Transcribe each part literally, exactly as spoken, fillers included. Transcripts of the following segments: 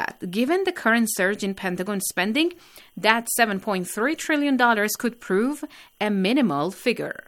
that, given the current surge in Pentagon spending, that seven point three trillion dollars could prove a minimal figure.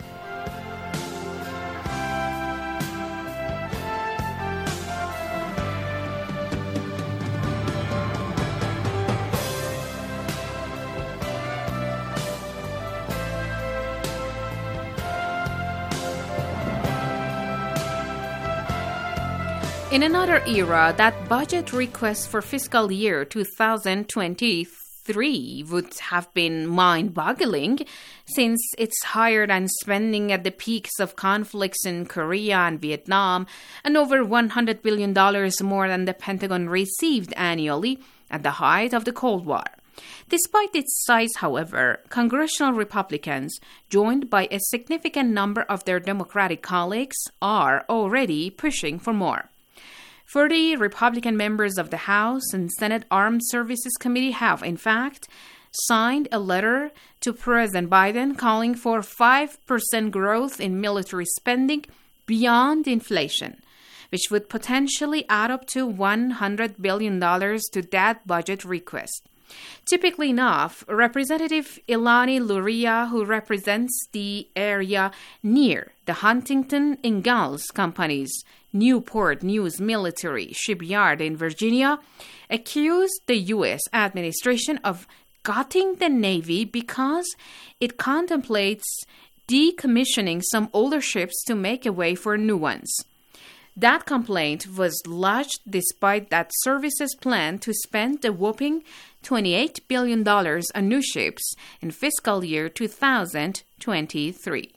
In another era, that budget request for fiscal year two thousand twenty-three would have been mind-boggling, since it's higher than spending at the peaks of conflicts in Korea and Vietnam, and over one hundred billion dollars more than the Pentagon received annually at the height of the Cold War. Despite its size, however, congressional Republicans, joined by a significant number of their Democratic colleagues, are already pushing for more. forty Republican members of the House and Senate Armed Services Committee have, in fact, signed a letter to President Biden calling for five percent growth in military spending beyond inflation, which would potentially add up to one hundred billion dollars to that budget request. Typically enough, Representative Ilani Luria, who represents the area near the Huntington Ingalls Company's Newport News military shipyard in Virginia, accused the U S administration of gutting the Navy because it contemplates decommissioning some older ships to make a way for new ones. That complaint was lodged despite that service's plan to spend a whopping twenty-eight billion dollars on new ships in fiscal year two thousand twenty-three.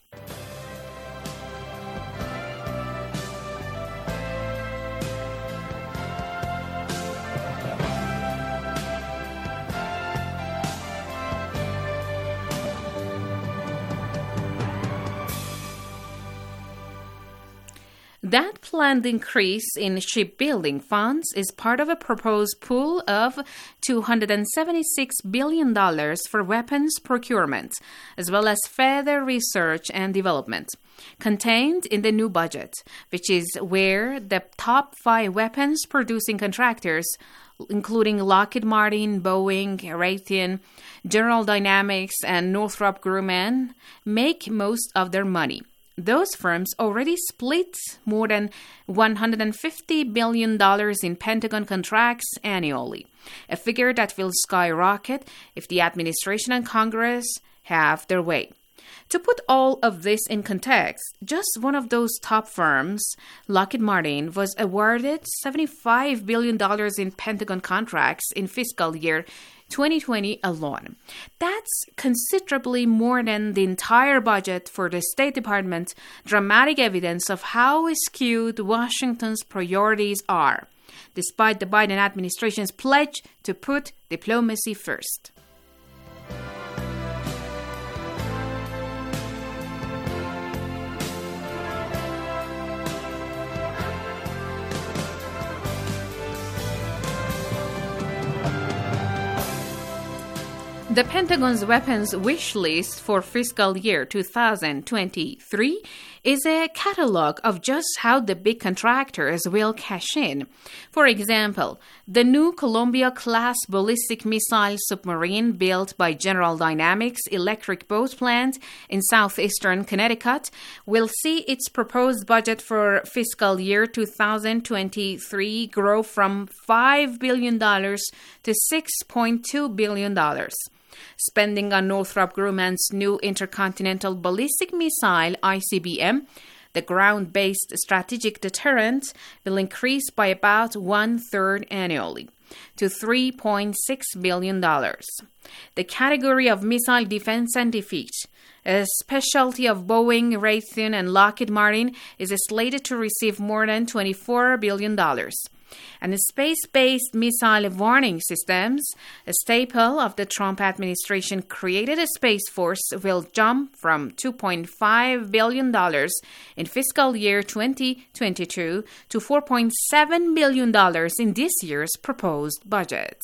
That planned increase in shipbuilding funds is part of a proposed pool of two hundred seventy-six billion dollars for weapons procurement, as well as further research and development, contained in the new budget, which is where the top five weapons-producing contractors, including Lockheed Martin, Boeing, Raytheon, General Dynamics, and Northrop Grumman, make most of their money. Those firms already split more than one hundred fifty billion dollars in Pentagon contracts annually, a figure that will skyrocket if the administration and Congress have their way. To put all of this in context, just one of those top firms, Lockheed Martin, was awarded seventy-five billion dollars in Pentagon contracts in fiscal year twenty twenty alone. That's considerably more than the entire budget for the State Department, dramatic evidence of how skewed Washington's priorities are, despite the Biden administration's pledge to put diplomacy first. The Pentagon's weapons wish list for fiscal year two thousand twenty-three is a catalog of just how the big contractors will cash in. For example, the new Columbia-class ballistic missile submarine built by General Dynamics Electric Boat Plant in southeastern Connecticut will see its proposed budget for fiscal year two thousand twenty-three grow from five billion dollars to six point two billion dollars. Spending on Northrop Grumman's new intercontinental ballistic missile, I C B M, the ground-based strategic deterrent, will increase by about one-third annually, to three point six billion dollars. The category of missile defense and defeat, a specialty of Boeing, Raytheon, and Lockheed Martin, is slated to receive more than twenty-four billion dollars. And the space-based missile warning systems, a staple of the Trump administration created a Space Force, will jump from two point five billion dollars in fiscal year twenty twenty-two to four point seven billion dollars in this year's proposed budget.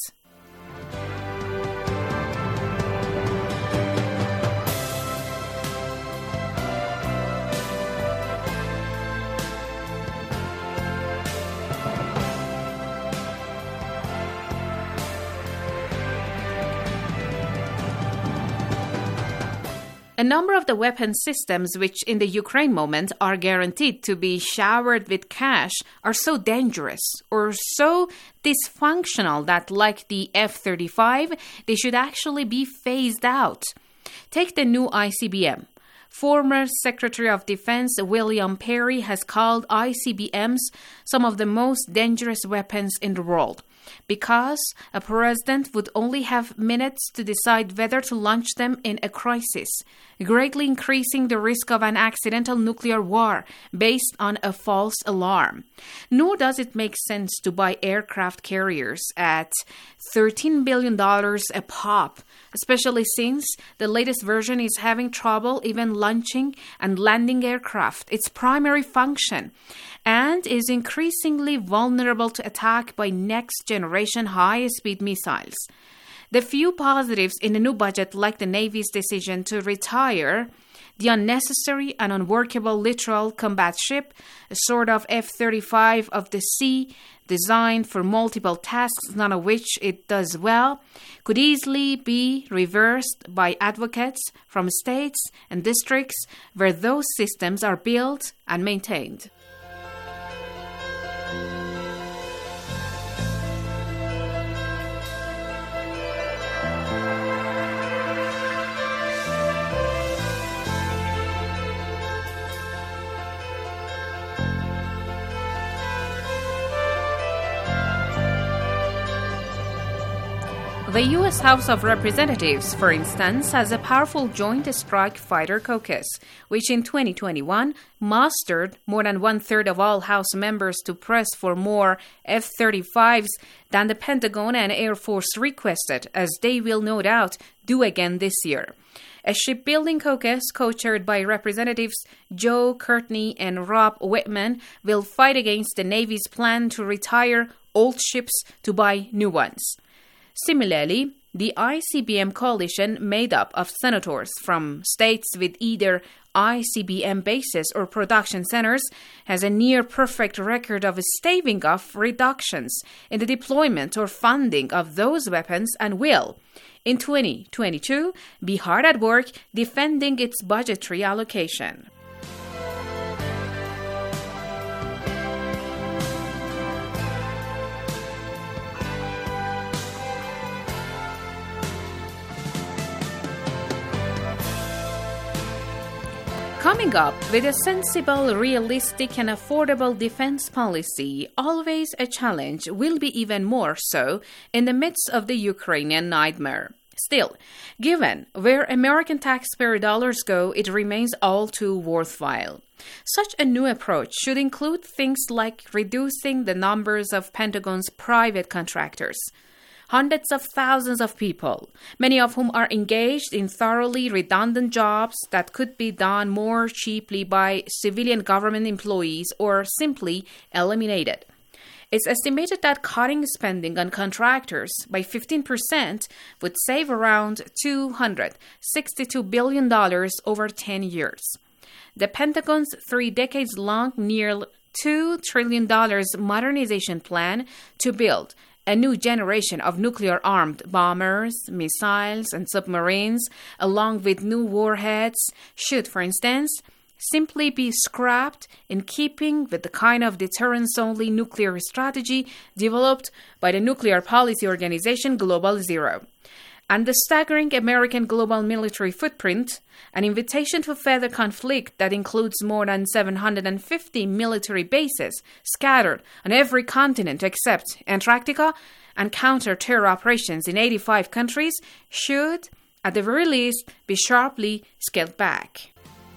A number of the weapon systems which in the Ukraine moment are guaranteed to be showered with cash are so dangerous or so dysfunctional that, like the F thirty-five, they should actually be phased out. Take the new I C B M. Former Secretary of Defense William Perry has called I C B Ms some of the most dangerous weapons in the world, because a president would only have minutes to decide whether to launch them in a crisis, greatly increasing the risk of an accidental nuclear war based on a false alarm. Nor does it make sense to buy aircraft carriers at thirteen billion dollars a pop, especially since the latest version is having trouble even launching and landing aircraft, its primary function, and is increasingly vulnerable to attack by next-generation high-speed missiles. The few positives in the new budget, like the Navy's decision to retire the unnecessary and unworkable littoral combat ship, a sort of F thirty-five of the sea, designed for multiple tasks, none of which it does well, could easily be reversed by advocates from states and districts where those systems are built and maintained. The U S House of Representatives, for instance, has a powerful Joint Strike Fighter Caucus, which in twenty twenty-one mustered more than one-third of all House members to press for more F thirty-fives than the Pentagon and Air Force requested, as they will no doubt do again this year. A shipbuilding caucus co-chaired by Representatives Joe Courtney and Rob Whitman will fight against the Navy's plan to retire old ships to buy new ones. Similarly, the I C B M coalition, made up of senators from states with either I C B M bases or production centers, has a near-perfect record of staving off reductions in the deployment or funding of those weapons and will, in twenty twenty-two, be hard at work defending its budgetary allocation. Coming up with a sensible, realistic and affordable defense policy, always a challenge, will be even more so in the midst of the Ukrainian nightmare. Still, given where American taxpayer dollars go, it remains all too worthwhile. Such a new approach should include things like reducing the numbers of Pentagon's private contractors. Hundreds of thousands of people, many of whom are engaged in thoroughly redundant jobs that could be done more cheaply by civilian government employees or simply eliminated. It's estimated that cutting spending on contractors by fifteen percent would save around two hundred sixty-two billion dollars over ten years. The Pentagon's three decades-long, nearly two trillion dollars modernization plan to build a new generation of nuclear-armed bombers, missiles, and submarines, along with new warheads, should, for instance, simply be scrapped in keeping with the kind of deterrence-only nuclear strategy developed by the nuclear policy organization Global Zero. And the staggering American global military footprint, an invitation to further conflict that includes more than seven hundred fifty military bases scattered on every continent except Antarctica, and counter-terror operations in eighty-five countries, should, at the very least, be sharply scaled back.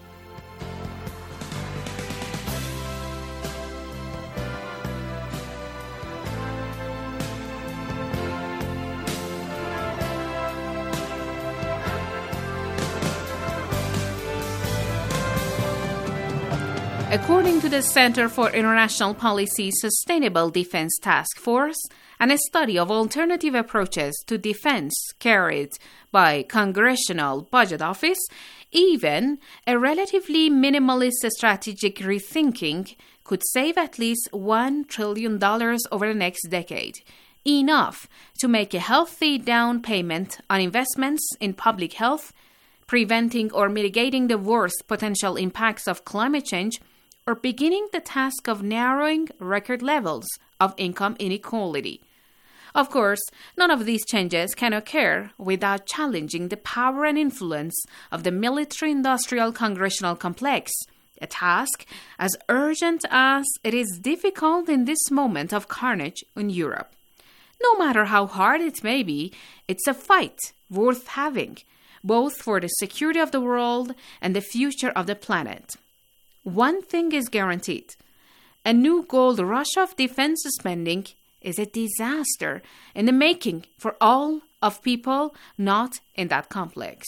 According to the Center for International Policy's Sustainable Defense Task Force, and a study of alternative approaches to defense carried by Congressional Budget Office, even a relatively minimalist strategic rethinking could save at least one trillion dollars over the next decade, enough to make a healthy down payment on investments in public health, preventing or mitigating the worst potential impacts of climate change, or beginning the task of narrowing record levels of income inequality. Of course, none of these changes can occur without challenging the power and influence of the military-industrial congressional complex, a task as urgent as it is difficult in this moment of carnage in Europe. No matter how hard it may be, it's a fight worth having, both for the security of the world and the future of the planet. One thing is guaranteed: a new gold rush of defense spending is a disaster in the making for all of people not in that complex.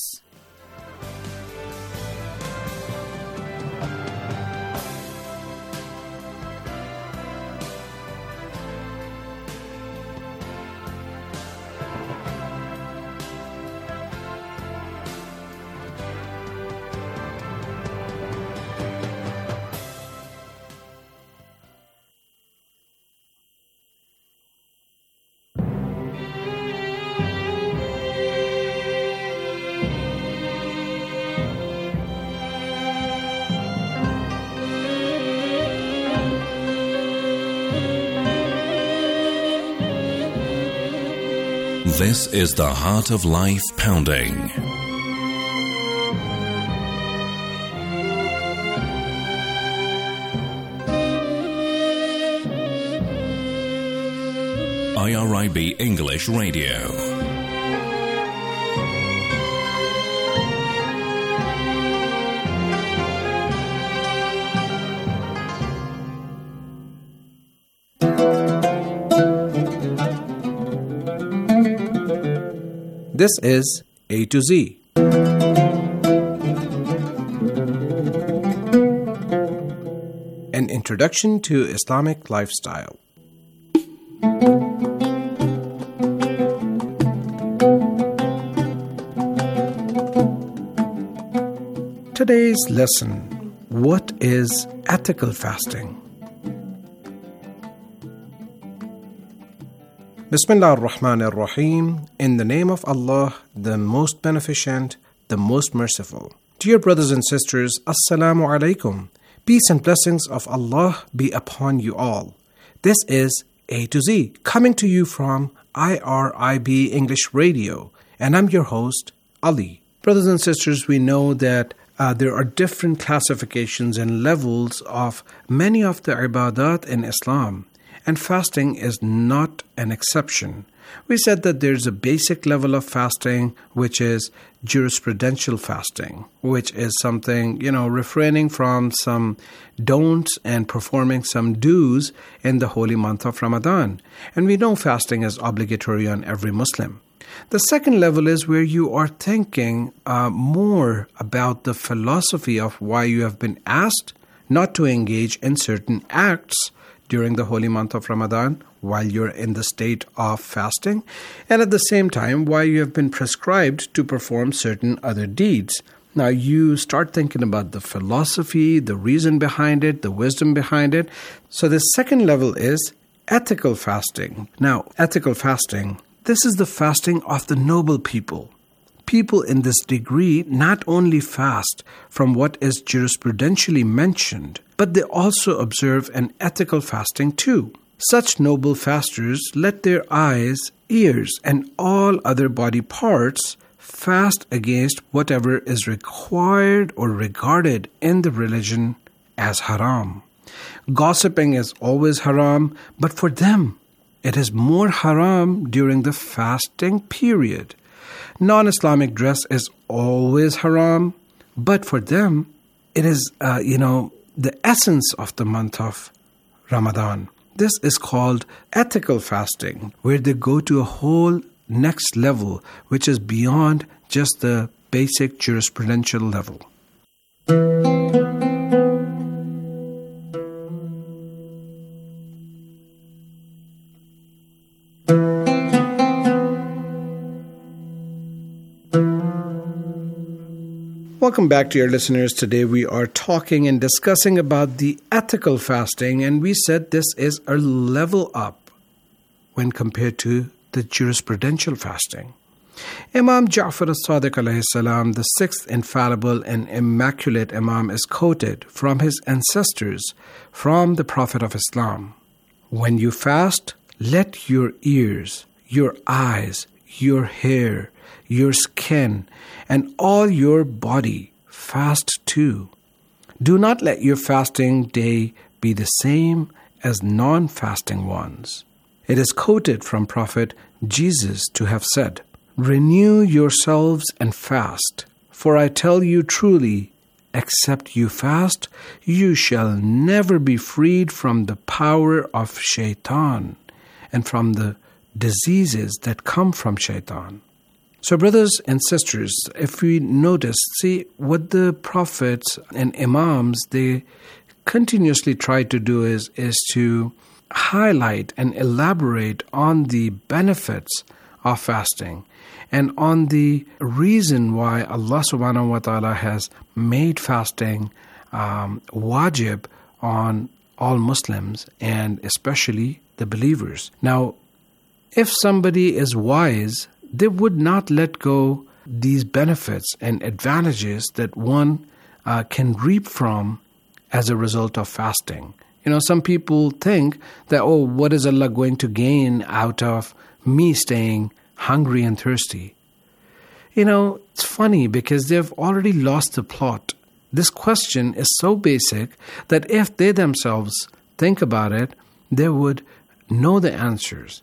This is the Heart of Life Pounding. I R I B English Radio. This is A to Z. An introduction to Islamic lifestyle. Today's lesson: what is ethical fasting? Bismillah ar-Rahman ar-Rahim. In the name of Allah, the most beneficent, the most merciful. Dear brothers and sisters, Assalamu alaikum. Peace and blessings of Allah be upon you all. This is A to Z, coming to you from I R I B English Radio, and I'm your host, Ali. Brothers and sisters, we know that uh, there are different classifications and levels of many of the ibadat in Islam. And fasting is not an exception. We said that there's a basic level of fasting, which is jurisprudential fasting, which is something, you know, refraining from some don'ts and performing some do's in the holy month of Ramadan. And we know fasting is obligatory on every Muslim. The second level is where you are thinking uh, more about the philosophy of why you have been asked not to engage in certain acts during the holy month of Ramadan while you're in the state of fasting, and at the same time why you have been prescribed to perform certain other deeds. Now you start thinking about the philosophy, the reason behind it, the wisdom behind it. So the second level is ethical fasting. Now, ethical fasting, this is the fasting of the noble people. People in this degree not only fast from what is jurisprudentially mentioned, but they also observe an ethical fasting too. Such noble fasters let their eyes, ears, and all other body parts fast against whatever is required or regarded in the religion as haram. Gossiping is always haram, but for them, it is more haram during the fasting period. Non-Islamic dress is always haram, but for them, it is, uh, you know, the essence of the month of Ramadan. This is called ethical fasting, where they go to a whole next level, which is beyond just the basic jurisprudential level. Welcome back, dear listeners. Today we are talking and discussing about the ethical fasting, and we said this is a level up when compared to the jurisprudential fasting. Imam Ja'far as-Sadiq alayhi salam, the sixth infallible and immaculate Imam, is quoted from his ancestors, from the Prophet of Islam. When you fast, let your ears, your eyes, your hair, your skin, and all your body fast too. Do not let your fasting day be the same as non-fasting ones. It is quoted from Prophet Jesus to have said, "Renew yourselves and fast, for I tell you truly, except you fast, you shall never be freed from the power of shaitan and from the diseases that come from shaitan." So brothers and sisters, if we notice, see what the prophets and imams, they continuously try to do is, is to highlight and elaborate on the benefits of fasting and on the reason why Allah subhanahu wa ta'ala has made fasting um, wajib on all Muslims and especially the believers. Now, if somebody is wise, they would not let go these benefits and advantages that one uh, can reap from as a result of fasting. You know, some people think that, oh, what is Allah going to gain out of me staying hungry and thirsty? You know, it's funny because they've already lost the plot. This question is so basic that if they themselves think about it, they would know the answers.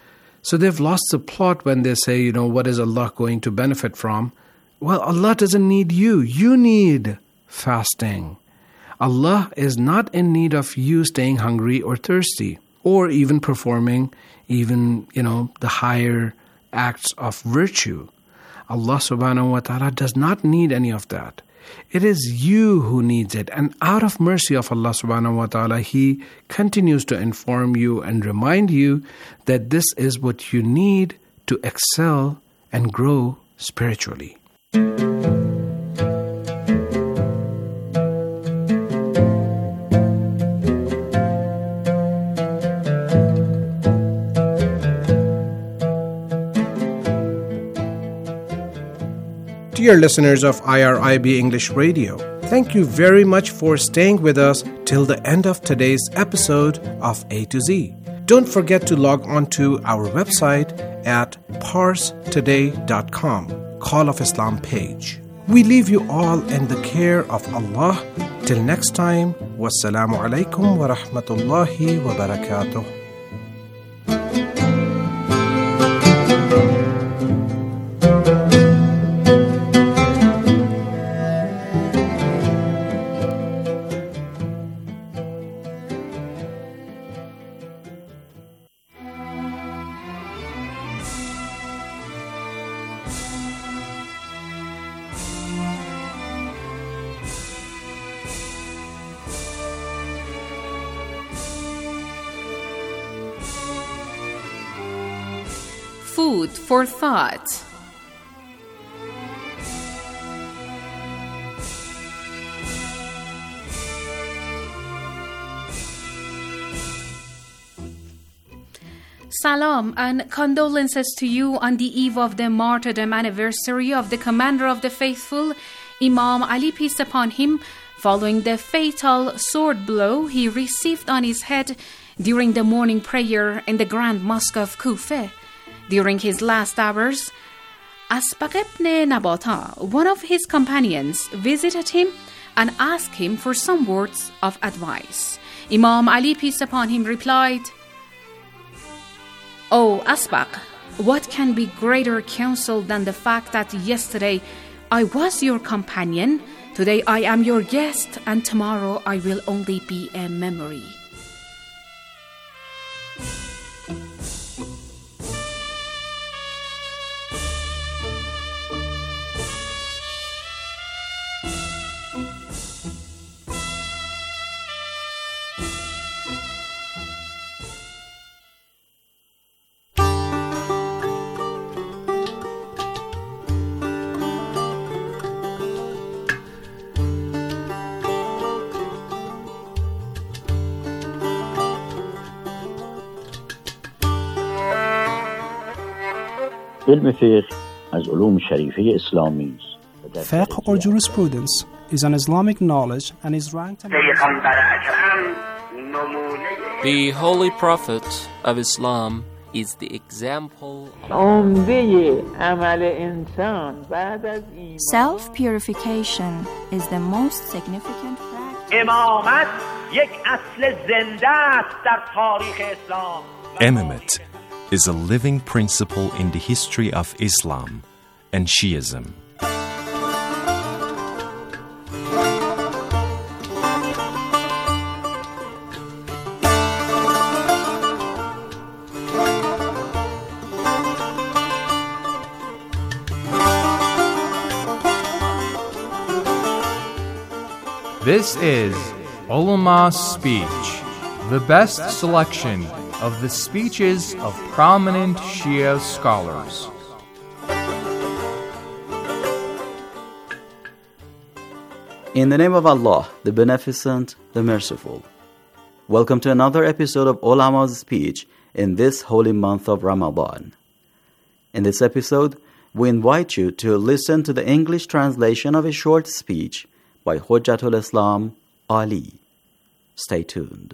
So they've lost the plot when they say, you know, what is Allah going to benefit from? Well, Allah doesn't need you. You need fasting. Allah is not in need of you staying hungry or thirsty or even performing even, you know, the higher acts of virtue. Allah subhanahu wa ta'ala does not need any of that. It is you who needs it. And out of mercy of Allah subhanahu wa ta'ala, He continues to inform you and remind you that this is what you need to excel and grow spiritually. Dear listeners of I R I B English Radio, thank you very much for staying with us till the end of today's episode of A to Z. Don't forget to log on to our website at parse today dot com, Call of Islam page. We leave you all in the care of Allah. Till next time, wassalamu alaikum wa rahmatullahi wa barakatuh. Food for thought. Salam and condolences to you on the eve of the martyrdom anniversary of the Commander of the Faithful, Imam Ali, peace upon him, following the fatal sword blow he received on his head during the morning prayer in the Grand Mosque of Kufa. During his last hours, Asbaq ibn Nabata, one of his companions, visited him and asked him for some words of advice. Imam Ali, peace upon him, replied, "O Asbaq, what can be greater counsel than the fact that yesterday I was your companion, today I am your guest, and tomorrow I will only be a memory." بالمسيح از علوم شریفه اسلامی است. Fiqh or jurisprudence is an Islamic knowledge and is ranked among The Holy Prophet of Islam is the example. Self-purification is the most significant practice. Imamate is a living principle in the history of Islam and Shiism. This is Ulama's Speech, the best selection of the speeches of prominent Shia scholars. In the name of Allah, the Beneficent, the Merciful. Welcome to another episode of Ulama's Speech in this holy month of Ramadan. In this episode, we invite you to listen to the English translation of a short speech by Hujjatul Islam Ali. Stay tuned.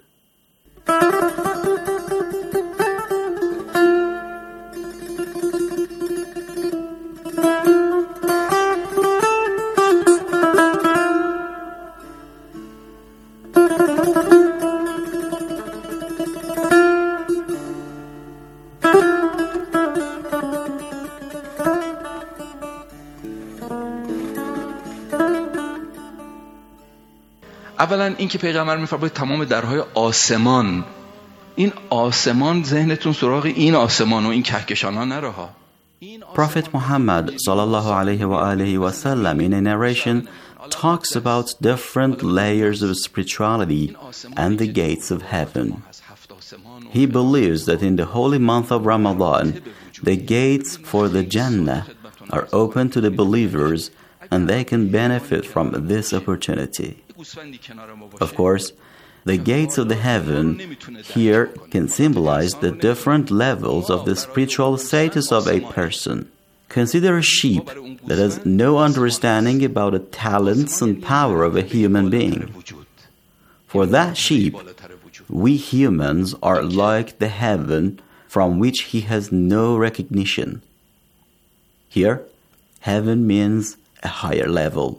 اولا این که پیغمبر میفرماید تمام درهای آسمان، این آسمان ذهنتون سراغ این آسمان و این کهکشان‌ها نره ها. Prophet Muhammad sallallahu alayhi wa alihi wa sallam in a narration talks about different layers of spirituality and the gates of heaven. He believes that in the holy month of Ramadan, the gates for the Jannah are open to the believers and they can benefit from this opportunity. Of course, the gates of the heaven here can symbolize the different levels of the spiritual status of a person. Consider a sheep that has no understanding about the talents and power of a human being. For that sheep, we humans are like the heaven from which he has no recognition. Here, heaven means a higher level.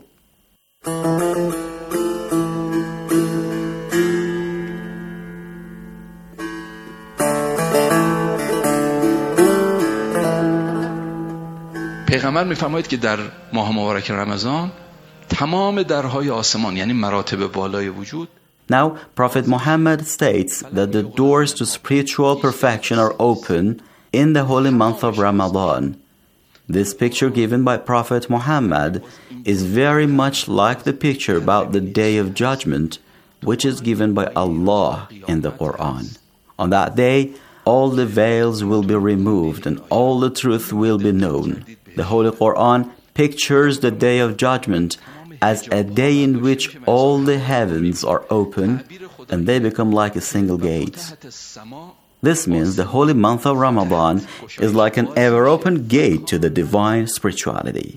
پیغمبر میفرماید که در ماه مبارک رمضان تمام درهای آسمان یعنی مراتب بالای وجود. Now, Prophet Muhammad states that the doors to spiritual perfection are open in the holy month of Ramadan. This picture given by Prophet Muhammad is very much like the picture about the Day of Judgment, which is given by Allah in the Quran. On that day, all the veils will be removed and all the truth will be known. The Holy Quran pictures the Day of Judgment as a day in which all the heavens are open and they become like a single gate. This means the holy month of Ramadan is like an ever-open gate to the divine spirituality.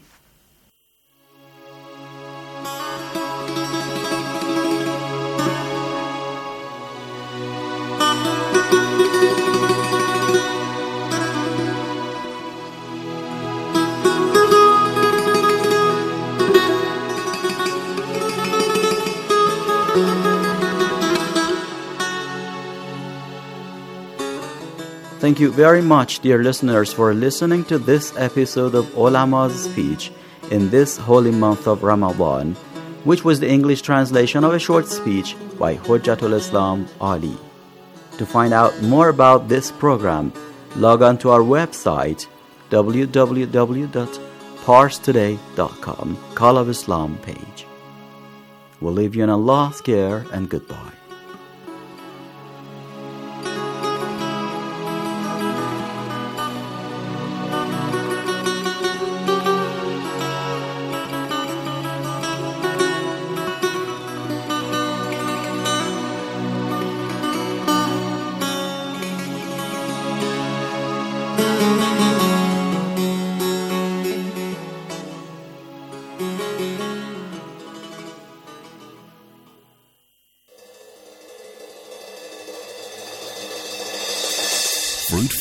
Thank you very much, dear listeners, for listening to this episode of Ulama's Speech in this holy month of Ramadan, which was the English translation of a short speech by Hujjatul Islam Ali. To find out more about this program, log on to our website w w w dot pars today dot com, Call of Islam page. We'll leave you in Allah's care and goodbye.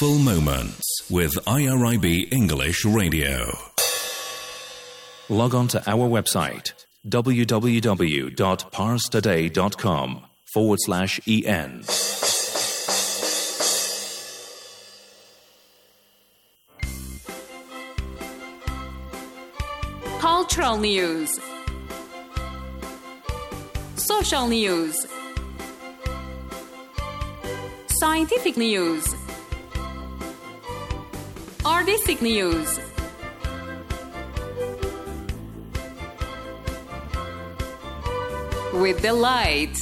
Peaceful Moments with I R I B English Radio. Log on to our website www.parstoday.com forward slash en. Cultural news, social news, scientific news, artistic news, with delight.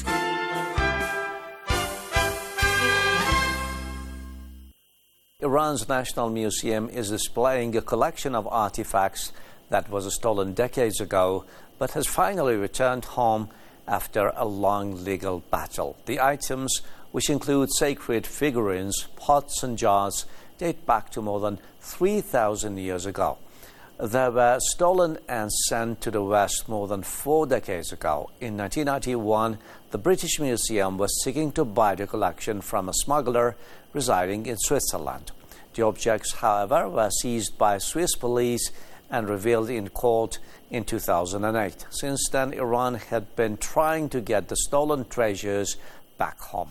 Iran's National Museum is displaying a collection of artifacts that was stolen decades ago, but has finally returned home after a long legal battle. The items, which include sacred figurines, pots and jars, date back to more than three thousand years ago. They were stolen and sent to the West more than four decades ago. In nineteen ninety-one, the British Museum was seeking to buy the collection from a smuggler residing in Switzerland. The objects, however, were seized by Swiss police and revealed in court in two thousand eight. Since then, Iran had been trying to get the stolen treasures back home.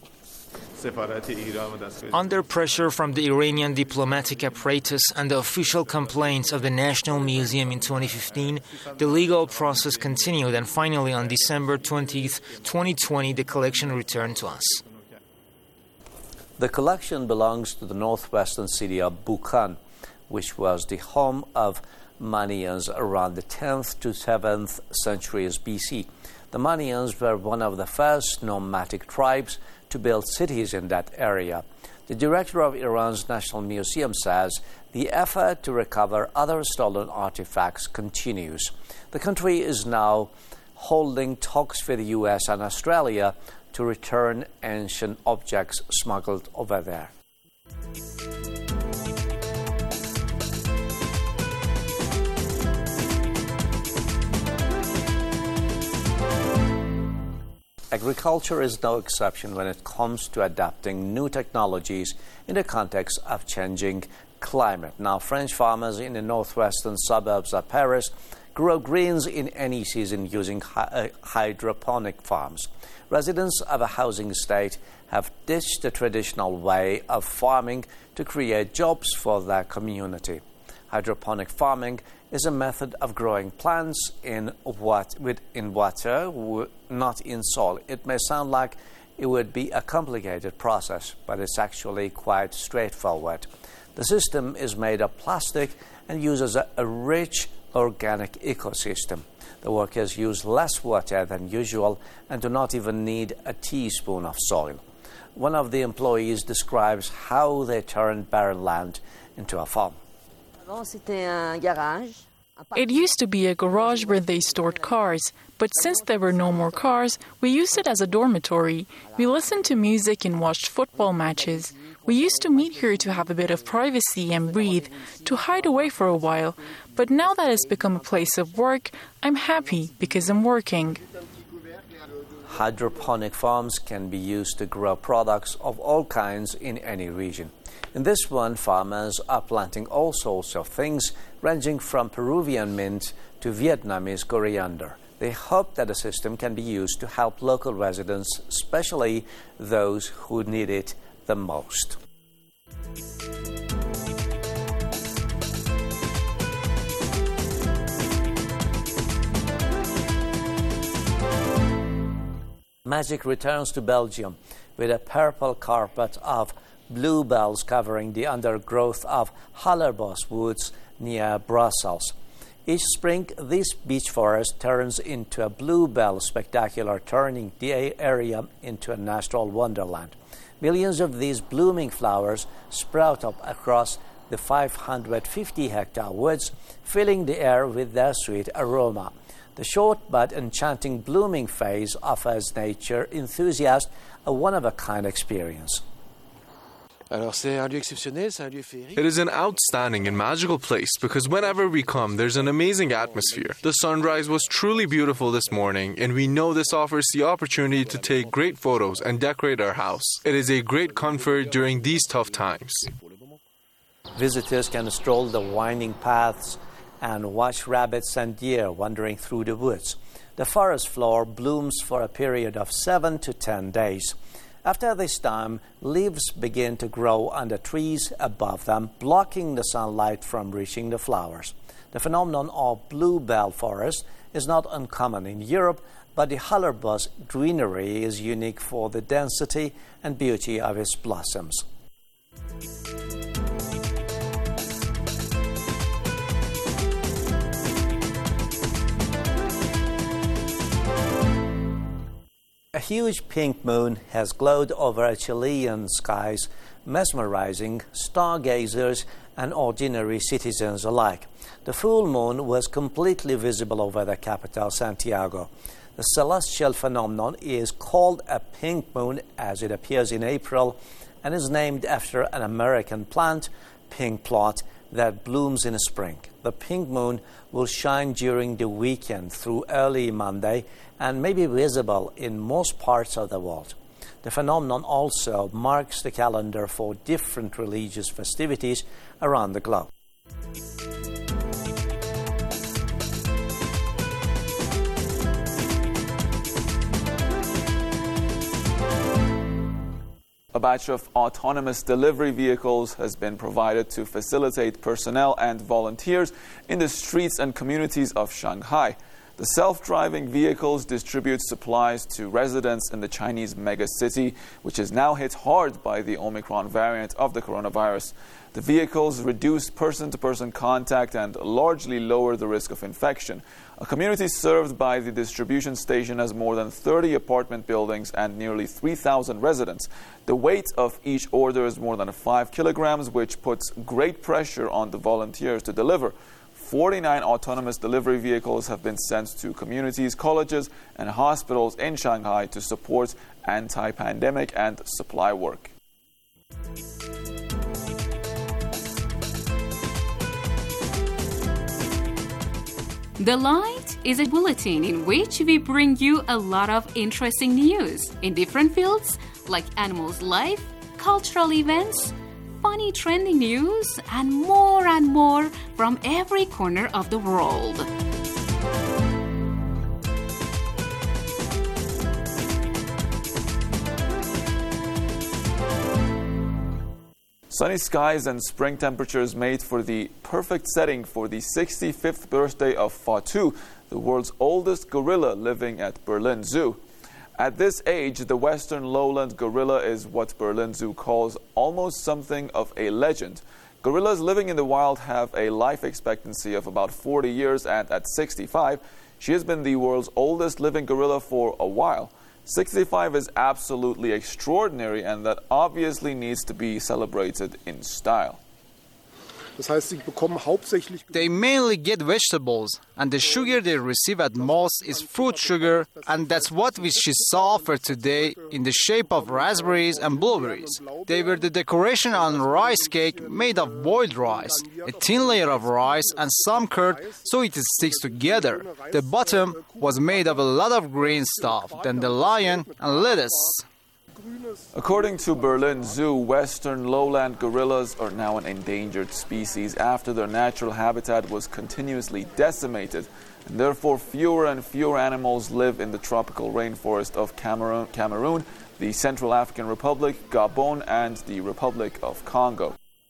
Under pressure from the Iranian diplomatic apparatus and the official complaints of the National Museum in twenty fifteen, the legal process continued, and finally on December twentieth, twenty twenty, the collection returned to us. The collection belongs to the northwestern city of Bukhan, which was the home of Manians around the tenth to seventh centuries B C. The Manians were one of the first nomadic tribes to build cities in that area. The director of Iran's National Museum says the effort to recover other stolen artifacts continues. The country is now holding talks with the U S and Australia to return ancient objects smuggled over there. Agriculture is no exception when it comes to adapting new technologies in the context of changing climate. Now, French farmers in the northwestern suburbs of Paris grow greens in any season using hy- hydroponic farms. Residents of a housing estate have ditched the traditional way of farming to create jobs for their community. Hydroponic farming is a method of growing plants in what with in water, not in soil. It may sound like it would be a complicated process, but it's actually quite straightforward. The system is made of plastic and uses a, a rich organic ecosystem. The workers use less water than usual and do not even need a teaspoon of soil. One of the employees describes how they turned barren land into a farm. It used to be a garage where they stored cars, but since there were no more cars, we used it as a dormitory. We listened to music and watched football matches. We used to meet here to have a bit of privacy and breathe, to hide away for a while. But now that it's become a place of work, I'm happy because I'm working. Hydroponic farms can be used to grow products of all kinds in any region. In this one, farmers are planting all sorts of things, ranging from Peruvian mint to Vietnamese coriander. They hope that the system can be used to help local residents, especially those who need it the most. Magic returns to Belgium with a purple carpet of bluebells covering the undergrowth of Hallerbos woods near Brussels. Each spring, this beech forest turns into a bluebell spectacular, turning the area into a natural wonderland. Millions of these blooming flowers sprout up across the five hundred fifty hectare woods, filling the air with their sweet aroma. The short but enchanting blooming phase offers nature enthusiasts a one-of-a-kind experience. It is an outstanding and magical place because whenever we come, there's an amazing atmosphere. The sunrise was truly beautiful this morning, and we know this offers the opportunity to take great photos and decorate our house. It is a great comfort during these tough times. Visitors can stroll the winding paths and watch rabbits and deer wandering through the woods. The forest floor blooms for a period of seven to ten days. After this time, leaves begin to grow on the trees above them, blocking the sunlight from reaching the flowers. The phenomenon of bluebell forest is not uncommon in Europe, but the Hallerbuss greenery is unique for the density and beauty of its blossoms. A huge pink moon has glowed over Chilean skies, mesmerizing stargazers and ordinary citizens alike. The full moon was completely visible over the capital, Santiago. The celestial phenomenon is called a pink moon as it appears in April and is named after an American plant, pink plot, that blooms in spring. The pink moon will shine during the weekend through early Monday and may be visible in most parts of the world. The phenomenon also marks the calendar for different religious festivities around the globe. A batch of autonomous delivery vehicles has been provided to facilitate personnel and volunteers in the streets and communities of Shanghai. The self-driving vehicles distribute supplies to residents in the Chinese megacity, which is now hit hard by the Omicron variant of the coronavirus. The vehicles reduce person-to-person contact and largely lower the risk of infection. A community served by the distribution station has more than thirty apartment buildings and nearly three thousand residents. The weight of each order is more than five kilograms, which puts great pressure on the volunteers to deliver. forty-nine autonomous delivery vehicles have been sent to communities, colleges, and hospitals in Shanghai to support anti-pandemic and supply work. The Light is a bulletin in which we bring you a lot of interesting news in different fields like animals' life, cultural events, funny trending news, and more and more from every corner of the world. Sunny skies and spring temperatures made for the perfect setting for the sixty-fifth birthday of Fatu, the world's oldest gorilla living at Berlin Zoo. At this age, the western lowland gorilla is what Berlin Zoo calls almost something of a legend. Gorillas living in the wild have a life expectancy of about forty years, and at sixty-five, she has been the world's oldest living gorilla for a while. sixty-five is absolutely extraordinary, and that obviously needs to be celebrated in style. They mainly get vegetables, and the sugar they receive at most is fruit sugar, and that's what we saw for today in the shape of raspberries and blueberries. They were the decoration on rice cake made of boiled rice, a thin layer of rice and some curd so it sticks together. The bottom was made of a lot of green stuff, then the lion and lettuce. According to Berlin Zoo, western lowland gorillas are now an endangered species after their natural habitat was continuously decimated, and therefore fewer and fewer animals live in the tropical rainforest of Cameroon, Cameroon, the Central African Republic, Gabon, and the Republic of Congo.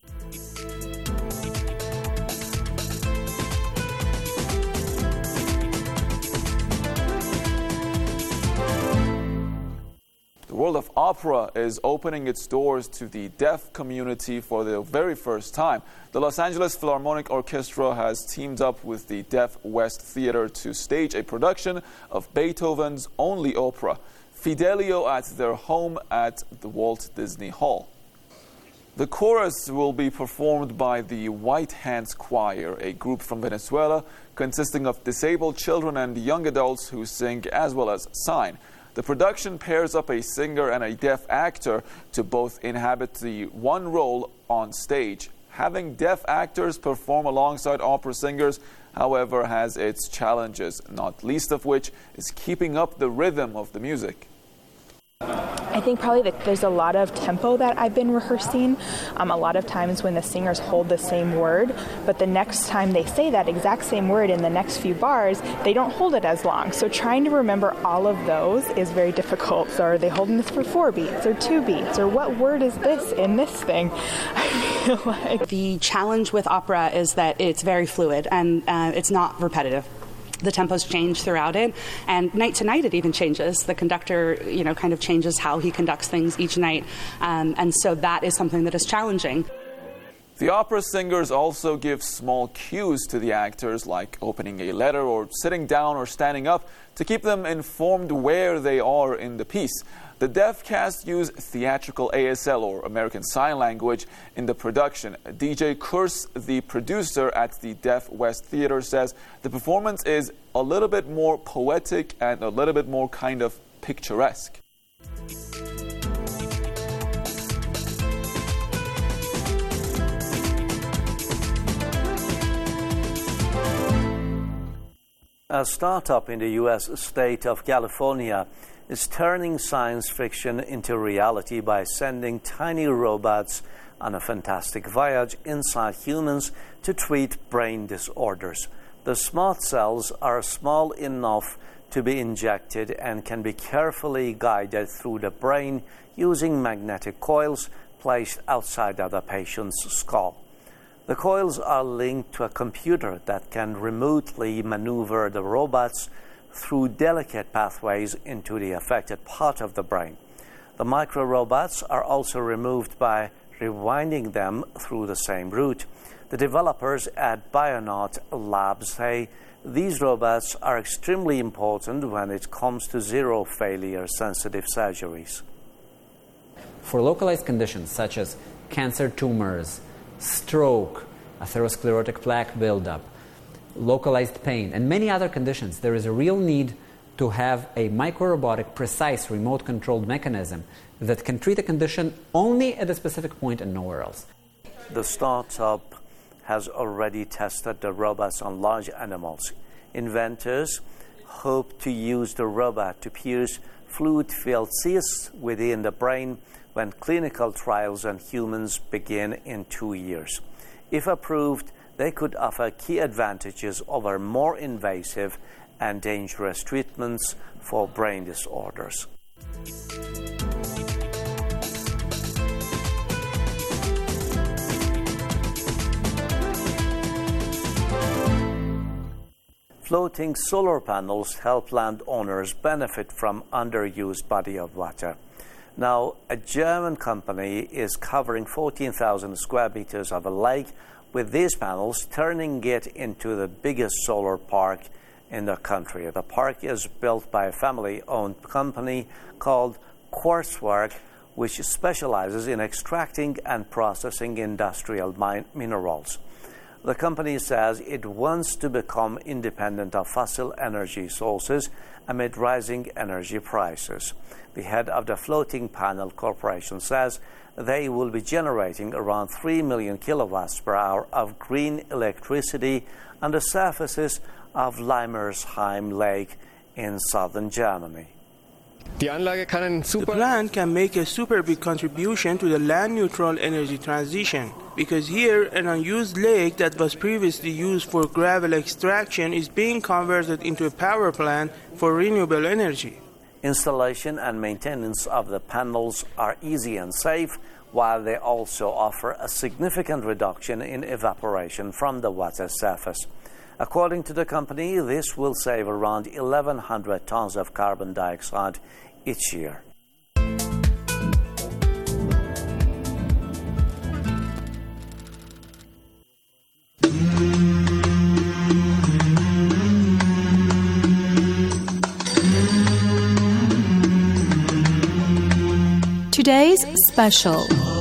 The World of Opera is opening its doors to the deaf community for the very first time. The Los Angeles Philharmonic Orchestra has teamed up with the Deaf West Theater to stage a production of Beethoven's only opera, Fidelio, at their home at the Walt Disney Hall. The chorus will be performed by the White Hands Choir, a group from Venezuela consisting of disabled children and young adults who sing as well as sign. The production pairs up a singer and a deaf actor to both inhabit the one role on stage. Having deaf actors perform alongside opera singers, however, has its challenges, not least of which is keeping up the rhythm of the music. I think probably that there's a lot of tempo that I've been rehearsing. Um, a lot of times when the singers hold the same word, but the next time they say that exact same word in the next few bars, they don't hold it as long. So trying to remember all of those is very difficult. So are they holding this for four beats or two beats? Or what word is this in this thing? I feel like the challenge with opera is that it's very fluid and uh, it's not repetitive. The tempos change throughout it, and night to night it even changes. The conductor, you know, kind of changes how he conducts things each night, um, and so that is something that is challenging. The opera singers also give small cues to the actors, like opening a letter or sitting down or standing up, to keep them informed where they are in the piece. The deaf cast use theatrical A S L, or American Sign Language, in the production. D J Kurs, the producer at the Deaf West Theater, says the performance is a little bit more poetic and a little bit more kind of picturesque. A startup in the U S state of California is turning science fiction into reality by sending tiny robots on a fantastic voyage inside humans to treat brain disorders. The smart cells are small enough to be injected and can be carefully guided through the brain using magnetic coils placed outside of the patient's skull. The coils are linked to a computer that can remotely maneuver the robots through delicate pathways into the affected part of the brain. The micro-robots are also removed by rewinding them through the same route. The developers at Bionaut Labs say these robots are extremely important when it comes to zero-failure sensitive surgeries. For localized conditions such as cancer tumors, stroke, atherosclerotic plaque buildup, localized pain, and many other conditions, there is a real need to have a microrobotic, precise, remote-controlled mechanism that can treat a condition only at a specific point and nowhere else. The startup has already tested the robots on large animals. Inventors hope to use the robot to pierce fluid-filled cysts within the brain when clinical trials on humans begin in two years. If approved, they could offer key advantages over more invasive and dangerous treatments for brain disorders. Floating solar panels help landowners benefit from underused body of water. Now, a German company is covering fourteen thousand square meters of a lake with these panels, turning it into the biggest solar park in the country. The park is built by a family-owned company called Quartzwerk, which specializes in extracting and processing industrial mine minerals. The company says it wants to become independent of fossil energy sources amid rising energy prices. The head of the Floating Panel Corporation says they will be generating around three million kilowatts per hour of green electricity on the surfaces of Limmersheim Lake in southern Germany. The plant can make a super big contribution to the land-neutral energy transition, because here an unused lake that was previously used for gravel extraction is being converted into a power plant for renewable energy. Installation and maintenance of the panels are easy and safe, while they also offer a significant reduction in evaporation from the water surface. According to the company, this will save around eleven hundred tons of carbon dioxide each year. Today's special.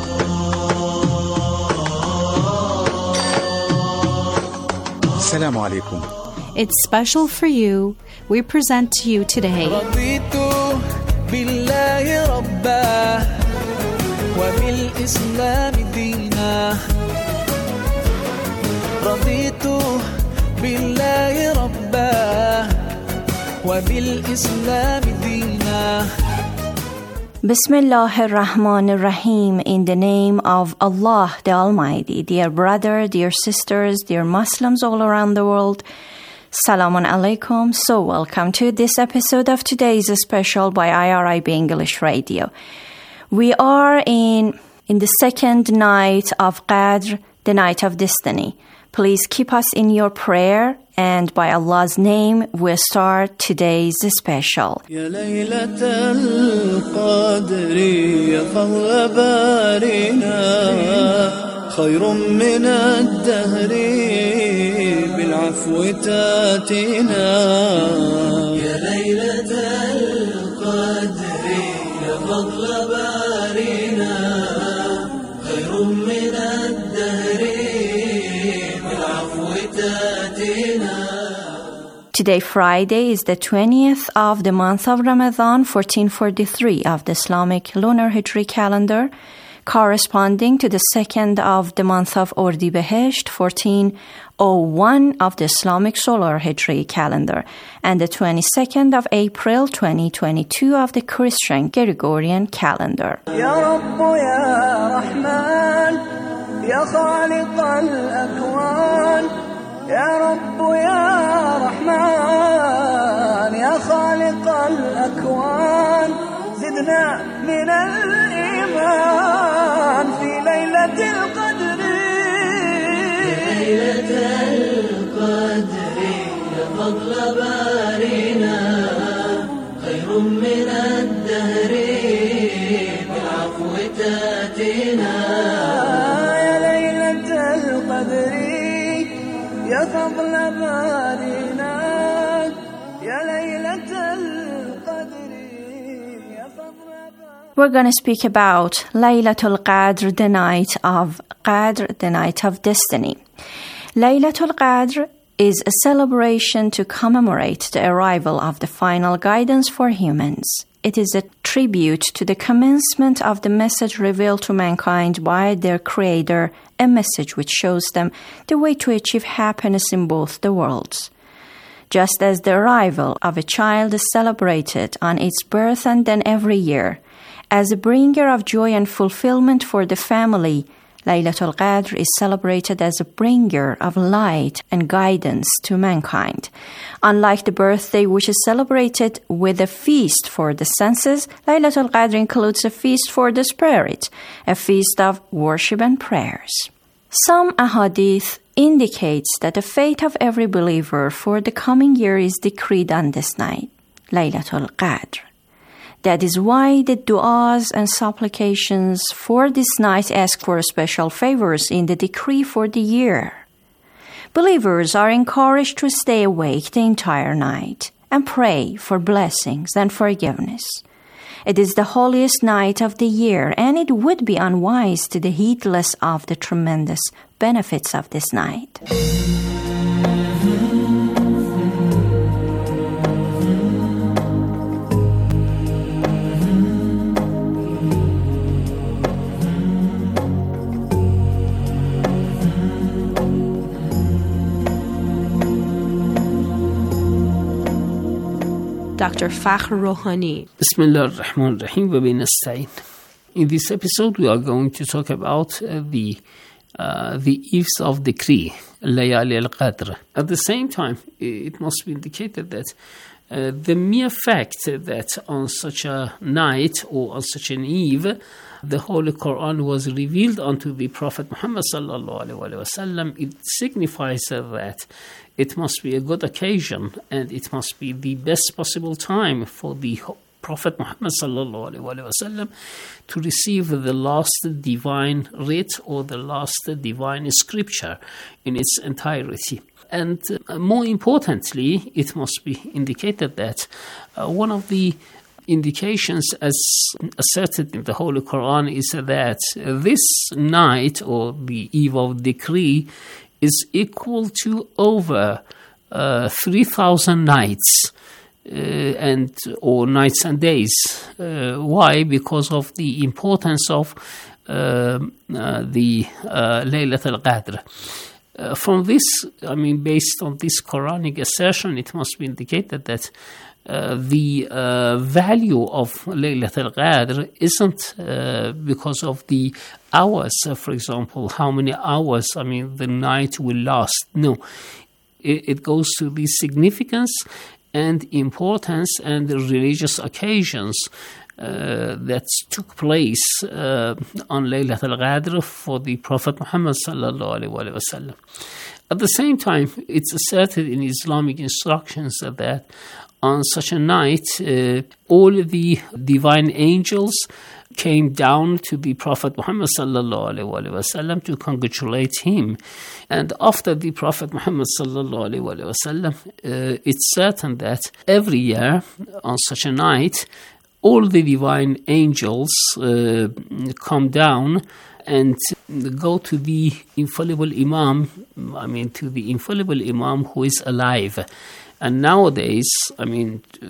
Assalamu alaikum. It's special for you. We present to you today بالله ربا وبالإسلام دينا رضيت بالله ربا وبالإسلام دينا. Bismillah ar-Rahman ar-Rahim. In the name of Allah the Almighty. Dear brother, dear sisters, dear Muslims all around the world, Salamun alaikum. So welcome to this episode of today's special by I R I B English Radio. We are in in the second night of Qadr, the night of destiny. Please keep us in your prayer, and by Allah's name we start today's special. يا ليلة القدر يا فضل بارنا خير من الدهر بالعفو تاتينا. يا ليلة القدر يا فضل بارنا خير من الدهر بالعفو تاتينا. Today, Friday, is the twentieth of the month of Ramadan, fourteen forty-three of the Islamic lunar Hijri calendar, corresponding to the second of the month of Ordibehesht, fourteen oh one of the Islamic solar Hijri calendar, and the twenty-second of April, twenty twenty-two of the Christian Gregorian calendar. يا رب يا رحمن يا خالق الأكوان يا رب يا رحمن يا خالق الأكوان زدنا من الإيمان في ليلة القدر. ليلة القدر يا فضل بارنا خير من الدهر بالعفو تاتينا. يا ليلة القدر يا فضل بارنا يا ليلة القدر يا فضل بارنا. We're going to speak about Laylatul Qadr, the night of Qadr, the night of destiny. Laylatul Qadr is a celebration to commemorate the arrival of the final guidance for humans. It is a tribute to the commencement of the message revealed to mankind by their Creator, a message which shows them the way to achieve happiness in both the worlds. Just as the arrival of a child is celebrated on its birth and then every year, as a bringer of joy and fulfillment for the family, Laylatul Qadr is celebrated as a bringer of light and guidance to mankind. Unlike the birthday, which is celebrated with a feast for the senses, Laylatul Qadr includes a feast for the spirit, a feast of worship and prayers. Some ahadith indicates that the fate of every believer for the coming year is decreed on this night, Laylatul Qadr. That is why the du'as and supplications for this night ask for special favors in the decree for the year. Believers are encouraged to stay awake the entire night and pray for blessings and forgiveness. It is the holiest night of the year, and it would be unwise to be heedless of the tremendous benefits of this night. Doctor Fakhr Rohani. Bismillah ar-Rahman ar-Rahim wa bin nasta'in. In this episode, we are going to talk about uh, the uh, the eves of decree, Layali al-Qadr. At the same time, it must be indicated that uh, the mere fact that on such a night or on such an eve, the Holy Quran was revealed unto the Prophet Muhammad sallallahu alaihi wasallam, it signifies that it must be a good occasion and it must be the best possible time for the Prophet Muhammad sallallahu alaihi wasallam to receive the last divine writ or the last divine scripture in its entirety. And uh, more importantly, it must be indicated that uh, one of the indications as asserted in the Holy Quran is that this night or the eve of decree is equal to over uh, three thousand nights uh, and or nights and days. Uh, why? Because of the importance of uh, uh, the uh, Laylat al-Qadr. Uh, from this, I mean, based on this Quranic assertion, it must be indicated that uh, the uh, value of Laylat al-Qadr isn't uh, because of the hours, uh, for example, how many hours, I mean, the night will last. No, it, it goes to the significance and importance and the religious occasions Uh, that took place uh, on Laylat al-Qadr for the Prophet Muhammad sallallahu alaihi wasallam. At the same time, it's asserted in Islamic instructions that on such a night, uh, all the divine angels came down to the Prophet Muhammad sallallahu alaihi wasallam to congratulate him. And after the Prophet Muhammad sallallahu alaihi wasallam, uh, it's certain that every year on such a night, all the divine angels uh, come down and go to the infallible Imam, I mean, to the infallible Imam who is alive. And nowadays, I mean,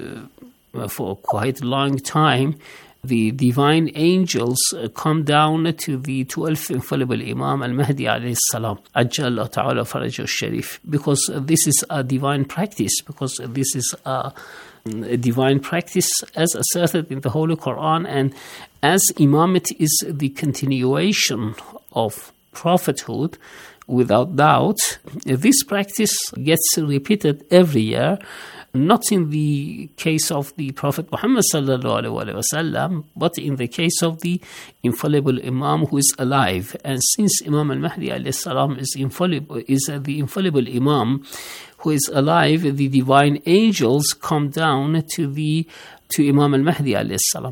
uh, for quite a long time, the divine angels uh, come down to the twelfth infallible Imam al-Mahdi alayhi salam, Ajalla ta'ala farajah sharif, because uh, this is a divine practice, because uh, this is a a divine practice as asserted in the Holy Quran, and as Imamate is the continuation of prophethood, without doubt, this practice gets repeated every year, not in the case of the Prophet Muhammad sallallahu alaihi wasallam, but in the case of the infallible Imam who is alive. And since Imam al-Mahdi alayhi salam is infallible, is the infallible Imam who is alive, the divine angels come down to the to Imam al-Mahdi alayhi salam.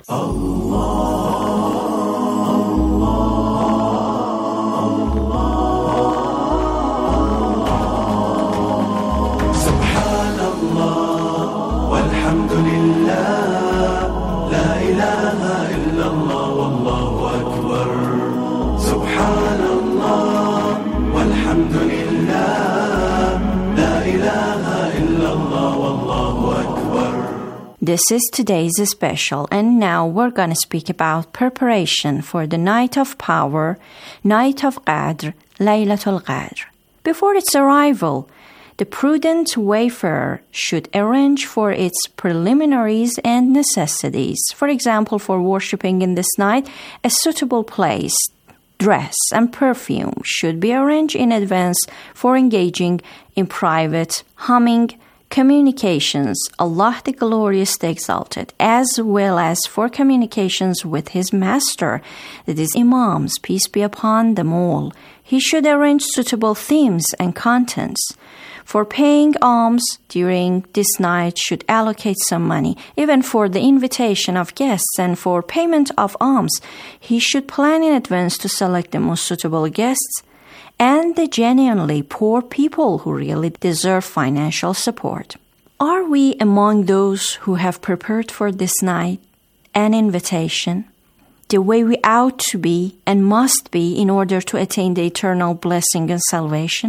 This is today's special, and now we're going to speak about preparation for the Night of Power, Night of Qadr, Laylatul Qadr. Before its arrival, the prudent wayfarer should arrange for its preliminaries and necessities. For example, for worshipping in this night, a suitable place, dress, and perfume should be arranged in advance for engaging in private humming communications, Allah the Glorious, the Exalted, as well as for communications with His Master, that is Imams, peace be upon them all. He should arrange suitable themes and contents. For paying alms during this night, should allocate some money. Even for the invitation of guests and for payment of alms, he should plan in advance to select the most suitable guests and the genuinely poor people who really deserve financial support. Are we among those who have prepared for this night an invitation, the way we ought to be and must be in order to attain the eternal blessing and salvation?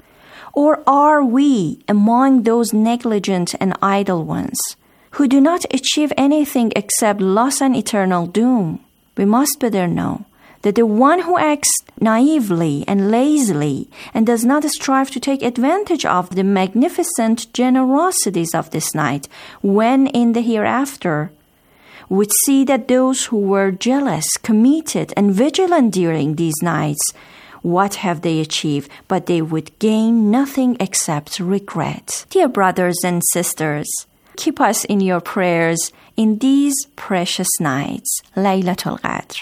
Or are we among those negligent and idle ones who do not achieve anything except loss and eternal doom? We must better know that the one who acts naively and lazily and does not strive to take advantage of the magnificent generosities of this night when in the hereafter would see that those who were jealous, committed, and vigilant during these nights, what have they achieved? But they would gain nothing except regret. Dear brothers and sisters, keep us in your prayers in these precious nights, Laylatul Qadr.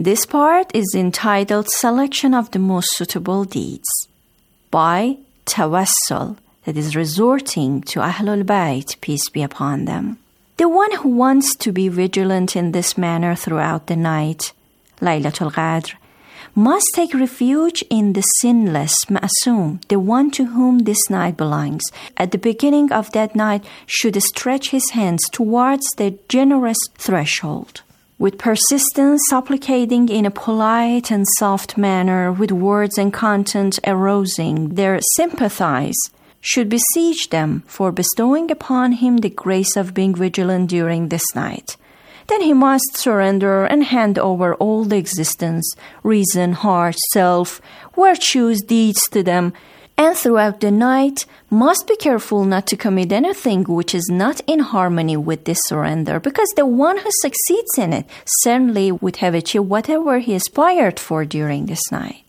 This part is entitled Selection of the Most Suitable Deeds by Tawassul, that is resorting to Ahlul Bayt, peace be upon them. The one who wants to be vigilant in this manner throughout the night, Laylatul Qadr, must take refuge in the sinless Ma'soom, the one to whom this night belongs. At the beginning of that night should stretch his hands towards the generous threshold, with persistence supplicating in a polite and soft manner, with words and content arousing their sympathies, should beseech them for bestowing upon him the grace of being vigilant during this night. Then he must surrender and hand over all the existence, reason, heart, self, virtues, deeds to them, and throughout the night must be careful not to commit anything which is not in harmony with this surrender, because the one who succeeds in it certainly would have achieved whatever he aspired for during this night.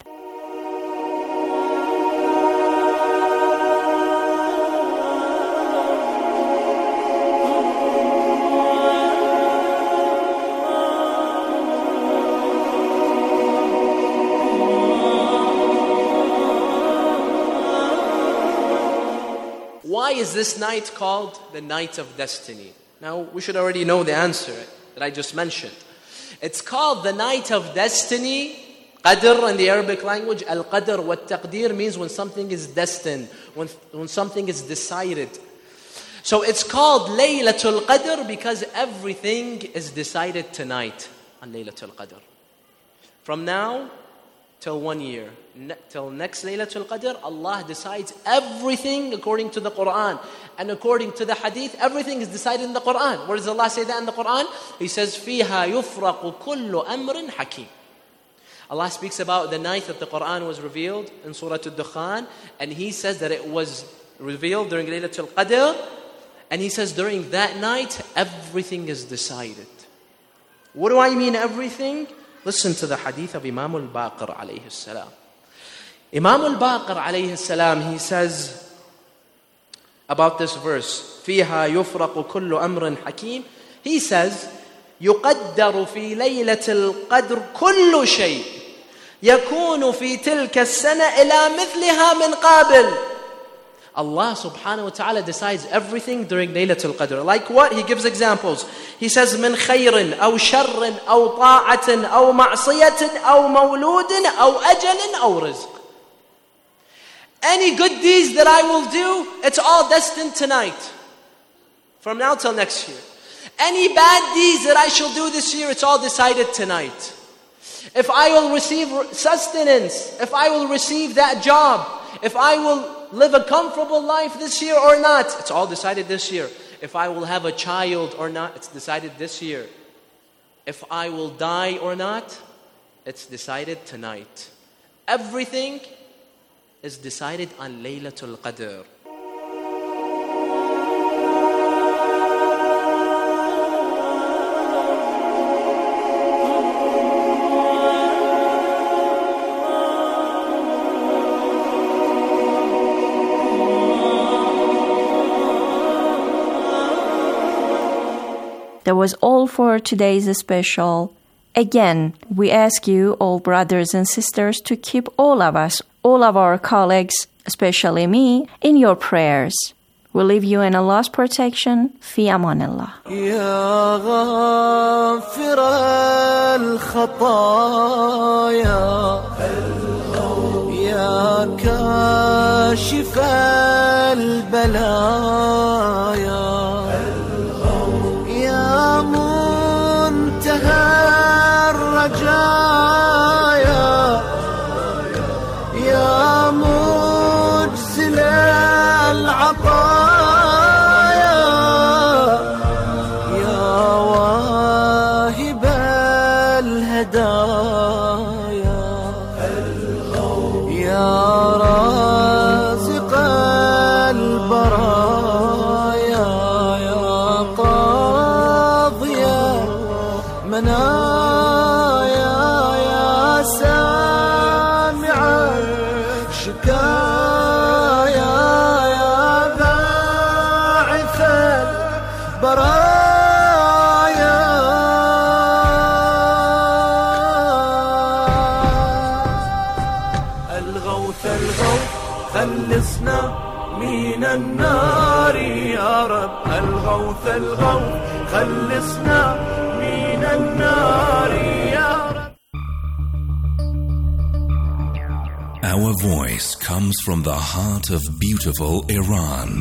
Why is this night called the night of destiny? Now, we should already know the answer that I just mentioned. It's called the night of destiny. Qadr in the Arabic language, al-qadr wa taqdeer means when something is destined, when, when something is decided. So it's called Laylatul Qadr because everything is decided tonight on Laylatul Qadr. From now till one year, ne- till next Laylatul Qadr, Allah decides everything according to the Quran. And according to the Hadith, everything is decided in the Quran. Where does Allah say that in the Quran? He says, فِيهَا يُفْرَقُ كُلُّ أَمْرٍ حَكِيمٍ. Allah speaks about the night that the Quran was revealed in Surah Al-Dukhan, and He says that it was revealed during Laylatul Qadr, and He says during that night, everything is decided. What do I mean everything? Listen to the hadith of Imam al-Baqir alayhi salam. Imam al-Baqir alayhi salam, he says about this verse, فِيهَا يُفْرَقُ كُلُّ أَمْرٍ حَكِيمٍ. He says, يُقَدَّرُ فِي لَيْلَةِ الْقَدْرِ كُلُّ شَيْءٍ يَكُونُ فِي تِلْكَ السَّنَةِ إِلَى مِثْلِهَا مِنْ قَابِلٍ. Allah subhanahu wa ta'ala decides everything during Laylatul Qadr. Like what? He gives examples. He says, من خير أو شر أو طاعة أو معصية أو مولود أو أجل أو رزق. Any good deeds that I will do, it's all destined tonight. From now till next year. Any bad deeds that I shall do this year, it's all decided tonight. If I will receive sustenance, if I will receive that job, if I will live a comfortable life this year or not, it's all decided this year. If I will have a child or not, it's decided this year. If I will die or not, it's decided tonight. Everything is decided on Laylatul Qadr. That was all for today's special. Again, we ask you, all brothers and sisters, to keep all of us, all of our colleagues, especially me, in your prayers. We leave you in Allah's protection. Fi amanillah. Ya ghafir al-khataya, Ya kashif al-balaya, منتهى الرجايا يا مجزل العطايا يا واهب الهدايا يا رازق البرايا منايا يا سامع الشكايا يا باعث البرايا خلصنا من النار يا رب الغوث الغوث خلصنا من النار يا رب. Our voice comes from the heart of beautiful Iran.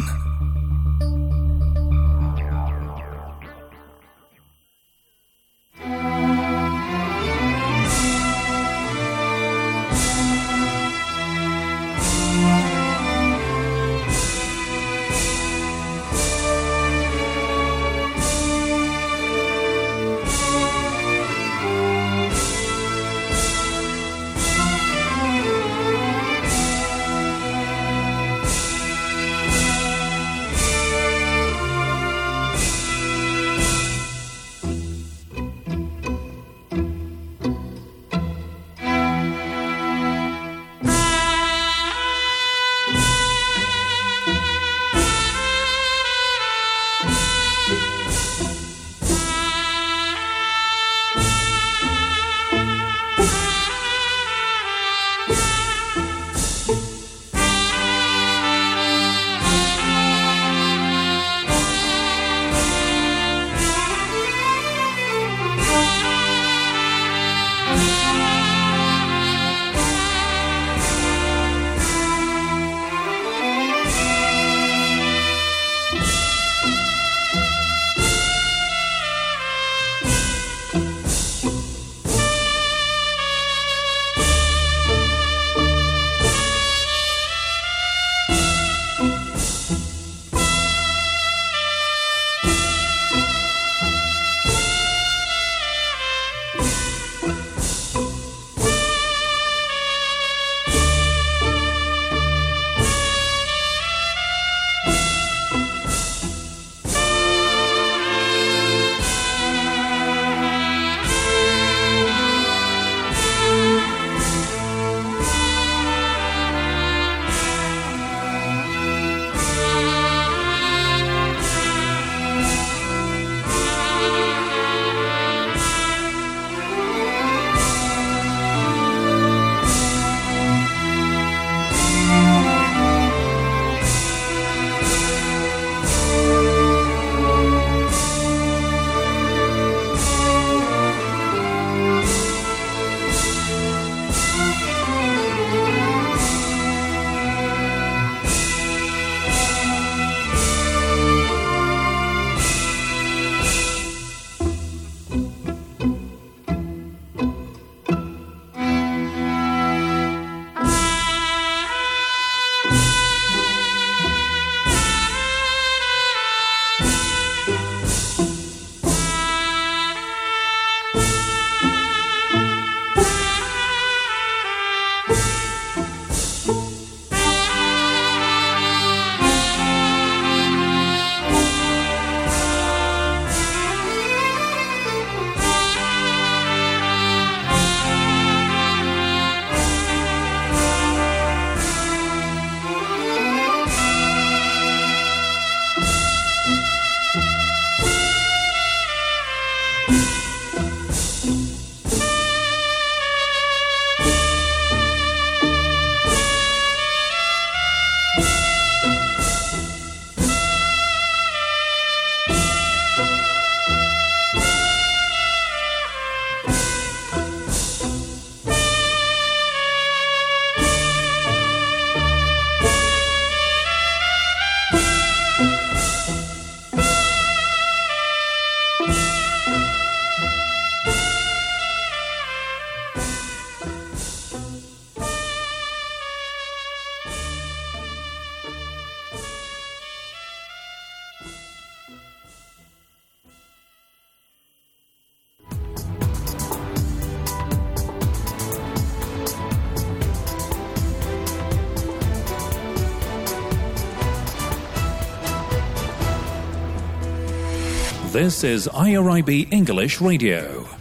This is I R I B English Radio.